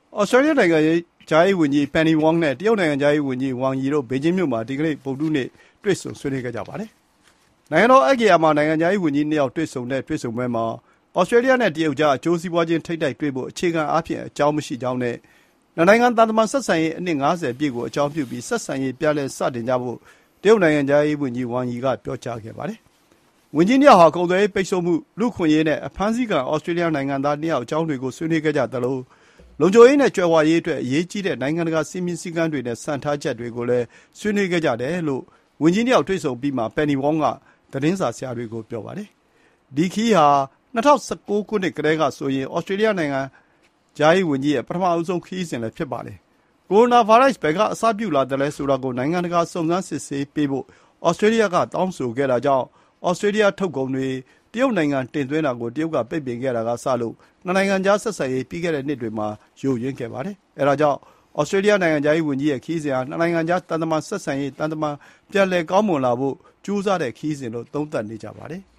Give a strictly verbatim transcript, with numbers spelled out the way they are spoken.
ဩစတြေးလျနိုင်ငံခြားရေးဝန်ကြီး Penny Wong နဲ့ တရုတ်နိုင်ငံခြားရေးဝန်ကြီး Wang Yi တို့ ဘေကျင်းမြို့မှာဒီကနေ့ ဗုဒ္ဓဟူးနေ့ တွေ့ဆုံဆွေးနွေးခဲ့ကြပါတယ်။ နိုင်ငံတော်အက္ခရာမှာ နိုင်ငံခြားရေးဝန်ကြီးနှစ်ယောက်တွေ့ဆုံတဲ့တွေ့ဆုံပွဲမှာ ဩစတြေးလျနဲ့တရုတ်ကြား အကျိုးစီးပွားချင်းထိပ်တိုက်တွေ့ဖို့ အခြေခံအားဖြင့် အကြောင်းမရှိကြောင်းနဲ့ နှစ်နိုင်ငံသံတမန်ဆက်ဆံရေးအနှစ် ငါးဆယ်ပြည့်ကိုအကြောင်းပြုပြီး ဆက်ဆံရေးပြန်လည်စတင်ကြဖို့ တရုတ်နိုင်ငံခြားရေးဝန်ကြီး Wang Yi က ပြောကြားခဲ့ပါတယ်။ ဝန်ကြီးနှစ်ယောက်ဟာ ကုန်သွယ်ရေးပိတ်ဆို့မှု၊ လူ့အခွင့်အရေးနဲ့ အဖမ်းဆီးခံ ဩစတြေးလျနိုင်ငံသားနှစ်ယောက်အကြောင်းတွေကို ဆွေးနွေးခဲ့ကြသလို လုံခြုံရေးနဲ့ကြွယ်ဝရေးအတွက် အရေးကြီးတဲ့ နိုင်ငံတကာစည်းမျဉ်းစည်းကမ်းတွေနဲ့ စံထားချက်တွေကိုလည်း ဆွေးနွေးခဲ့ကြတယ်လို့ ဝန်ကြီးနှစ်ယောက်တွေ့ဆုံအပြီးမှာ Penny Wong က သတင်းစာဆရာတွေကို ပြောပါတယ်။ ဒီခရီးဟာ ၂၀၁၉ ခုနှစ်ကတည်းကဆိုရင် ဩစတြေးလျနိုင်ငံခြားရေးဝန်ကြီးရဲ့ ပထမဆုံးခရီးစဉ်လည်းဖြစ်ပါတယ်။ ကိုရိုနာဗိုင်းရပ်စ် ဘယ်ကအစပြုလာသလဲဆိုတာကို နိုင်ငံတကာစုံစမ်းစစ်ဆေးပေးဖို့ ဩစတြေးလျကတောင်းဆိုခဲ့တာကြောင့် ဩစတြေးလျထုတ်ကုန်တွေ တရုတ်နိုင်ငံတင်သွင်းတာကို တရုတ်ကပိတ်ပင်ခဲ့တာကစလို့ နှစ်နိုင်ငံကြားဆက်ဆံရေး ပြီးခဲ့တဲ့နှစ်တွေမှာ ယိုယွင်းခဲ့ပါတယ်။ အဲဒါကြောင့် ဩစတြေးလျနိုင်ငံခြားရေးဝန်ကြီးရဲ့ခရီးစဉ်ဟာ နှစ်နိုင်ငံကြား သံတမန်ဆက်ဆံရေး သံတမန်ပြန်လည်ကောင်းမွန်လာဖို့ ကြိုးစားတဲ့ခရီးစဉ်လို့ သုံးသပ်နေကြပါတယ်။